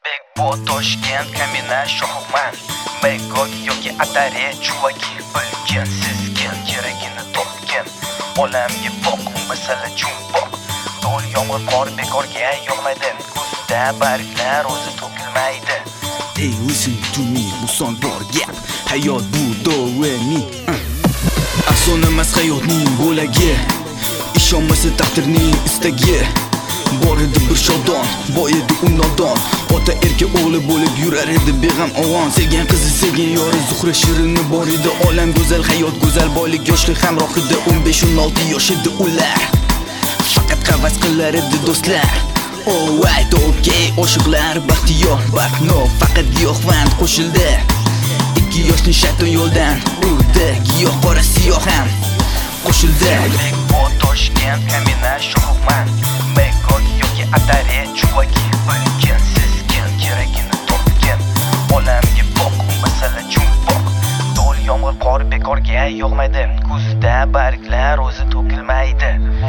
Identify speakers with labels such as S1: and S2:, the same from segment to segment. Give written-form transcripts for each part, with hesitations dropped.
S1: Big Bo Toshkent kamina shohman Megok yoki atare chuvaki Bilgin sizgin keragini topgin Olamga boq masala chumboq To'l yomg'ir qor bekorga yog'maydi Kuzda barglar o'zi to'kilmaydi.
S2: Hey, listen to me, bu son bor gap. Hayot bu do ve mi. Afsona emas hayotning bo'lagi. Ishonmasa taqdirning istagi. Bor edi bir shodon, boy edi u nodon. Ota erka o'g'li bo'lib yurar edi beg'am ovon. Sevgan qizi, sevgan yori Zuhra shirini bor edi. Olam go'zal, hayot go'zal, boylik yoshlik hamroh edi. 15-16 yosh edi ular. Faqat havas qilar edi do'stlar. Oh right, okay, oshiqlar baxtiyor, baxtno, faqat giyohvand qo'shildi. 2 yoshni shayton yo'ldan urdi, giyoh qora siyoh ham qo'shildi.
S1: Big Bo Toshkent kamina shohman Megok yoki atare chuvaki Bilgin sizgin keragini topgin Olamga boq masala chumboq To'l yomg'ir qor bekorga yog'maydi Kuzda barglar o'zi to'kilmaydi.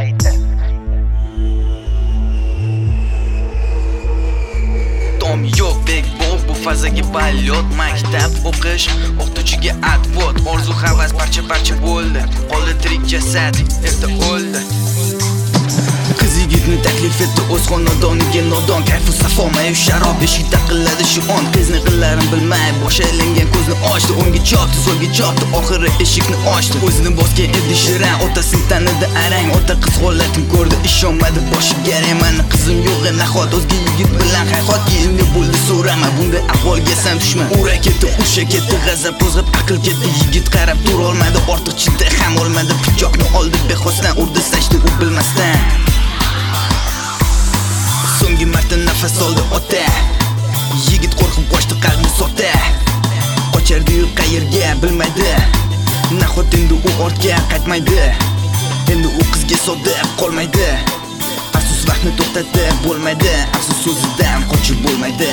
S2: Yo'q Big Bo bu fazaga palyot, maktab o'qish, o'qituvchiga advot, orzu havas parcha bo'ldi. Qoldi tirik jasad, erta o'ldi. Qiz yigitni taklif etdi o'z xonadoniga nodon, kayfu safo mayu sharob eshikda qiladi shu on. Qizni qillarini bilmay bosh aylangan ko'zni ochdi, o'ngga chopdi, so'lga chopdi, oxiri eshikni ochdi. O'zini bosgan edi shirin, otasini tanidi arang, ota qiz holatini ko'rdi, ishonmadi boshiga. Mani qizim yo'q nahot, o'zga yigit bilan hayot endi bo'ldi so'rama, bunday ahvolga san tushma. Ura ketdi, usha ketdi, g'azab qo'zg'ab aql ketdi. Yigit qarab tura olmadi, ortiq chidda ham olmadi, pichoqni oldi bexosdan, urdi sachdi u bilmasdan. So'nggi marta nafas oldi ota. Yigit qo'rqib qochdi, qalbni sotdi. Qochardi-yu qayerga bilmaydi. Nahot endi u ortga qaytmaydi. Endi u qizga sodiq qolmaydi. Afsus vaqtni to'xtatib bo'lmaydi. Afsus so'zidan qochib bo'lmaydi.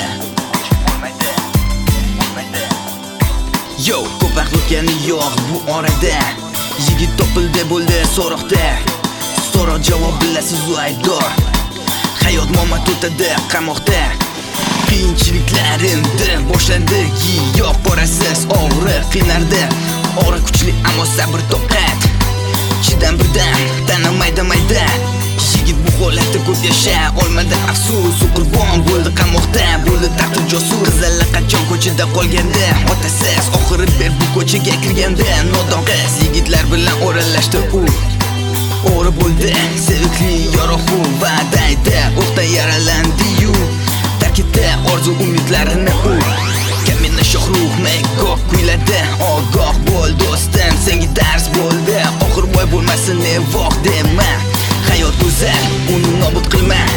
S2: Yo, ko'p vaqt o'tgani yo'q bu orada. Yigit topildi bo'ldi so'roqda. So'roq javob bilasiz u aybdor. Hayot momot o'tadi qamoqda. Qiyinchiliklar endi boshlandi. Giyoh qorasiz og'riq qiynardi. Og'riq kuchli ammo sabr toqat. Ichidan birdan tanamaydi mayda. Yigit bu holatda ko'p yasha olmadi, afsus u qurbon bo'ldi qamoqda. Bo'ldi taqdir josus, qiz allaqachon ko'chada qolganda. Otasiz oxiri ber bu ko'chaga kirganda. Nodon qiz yigitlar bilan o'ralashdi u. O'g'ri bo'ldi, sevikli yorug'u va'daydi. O'qda yaralandi-yu, tarkitda orzu umidlarini u. Kamina shohruh Megok kuyladi, ogoh bo'l do'stim, senga dars bo'ldi. Oxir boy bo'lmasin ne voq dema. Hayot go'zal, uni nobud qilma.